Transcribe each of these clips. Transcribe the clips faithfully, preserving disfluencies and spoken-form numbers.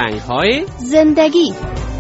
رنگ‌های زندگی.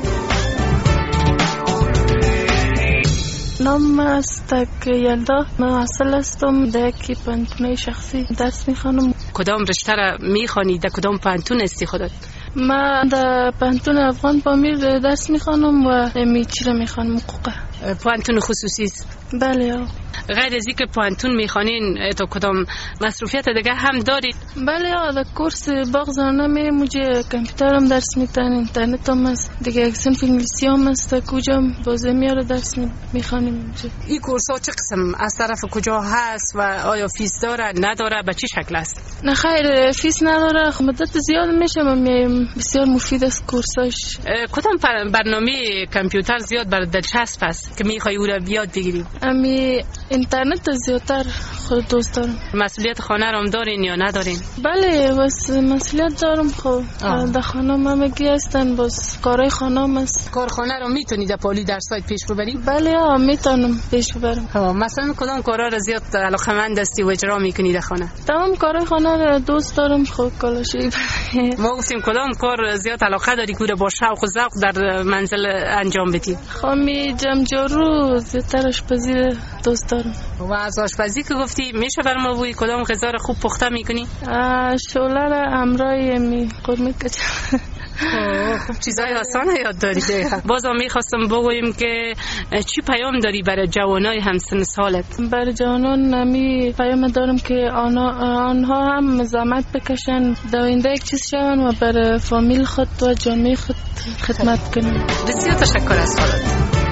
نام است که یلدا، من اصل هستم، در یکی پانتون شخصی درس میخوانم. کدام رشته را میخوانی؟ در کدام پانتون هستی خودت؟ من در پانتون افغان پامیر درس میخوانم و میچی را میخوانم، حقوقه. پانتون خصوصی است؟ بله. غیر از اینکه پانتون میخوانین تو کدام مصروفیت دیگه هم دارید؟ بله، در کورس باغ زنانه می موجه کامپیوتر هم درس میتن، اینترنت هم است دیگه، یک صنف انگلیسی هم است، کجا بازه میاره درس میخوانیم اینجا. این کورس ها چه قسم از طرف کجا هست و آیا فیس داره نداره، به چه شکل است؟ نه خیر، فیس نداره، مدت زیاد میشه، بسیار مفید است کورساش. کدام برنامه کامپیوتر زیاد بر دلچسب است که میخوای او را بیاد بگیری؟ امی اینترنت زیادتر خود دوست دارم. مسئولیت خانه را هم دارین یا ندارین؟ بله، بس مسئولیت دارم. خب در خانه همگی هستن، بس کارهای خانه هم است. کارخانه رو میتونی در پالی در سایت پیش ببری؟ بله میتونم پیش ببرم. مثلا کدام کارا را زیاد علاقه‌مند هستی و اجرا میکنی در خانه؟ تمام کارهای خانه را دوست دارم. خب کلاشی ما گفتیم کدام کار زیاد علاقه داری که با شوق و ذوق در منزل انجام بدی؟ خب می جمع جارو زیادتر آشپزی دوست دارم. و از آشپزی که گفتی میشه برام بگویی کدام غذا را خوب پخته میکنی؟ شوله را امرای می قرمه کچل. خوب چیزای آسانه یاد داری دیگه. بازم میخواستم بگویم که چی پیام داری برای جوانای همسن سالت؟ برای جوانان نمی پیام دارم که آنها, آنها هم زحمت بکشن، در آینده یک چیز شون و برای فامیل خود و جامعه خود خدمت کنن. بسیار تشکر از حالت.